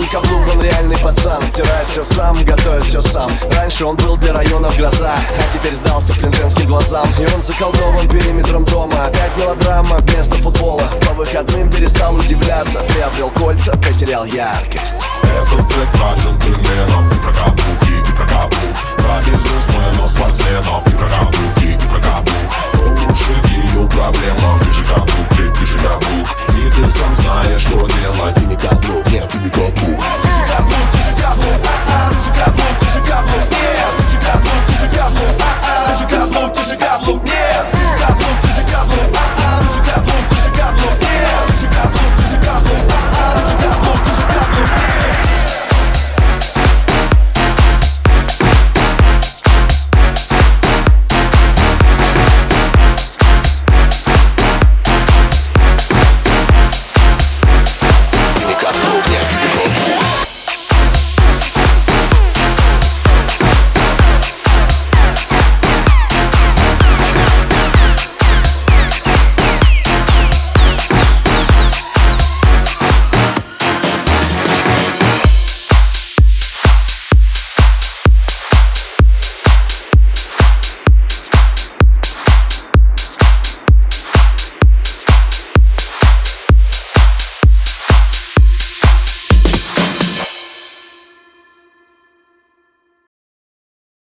не каблук, он реальный пацан. Стирает все сам, готовит все сам. Раньше он был для района в гроза, а теперь сдался, блин, женским глазам. И он заколдован периметром дома. Опять мелодрама вместо футбола. По выходным перестал удивляться. Приобрел кольца, потерял яркость. Этот трек про джентльменов и про каблуки, и про каблук. Про бизнесменов, спортсменов и про каблуки, и про каблук. Лучше ее проблемах. Ты же каблук, ты же каблук. И ты сам знаешь, что делать. Ты не каблук, нет, ты не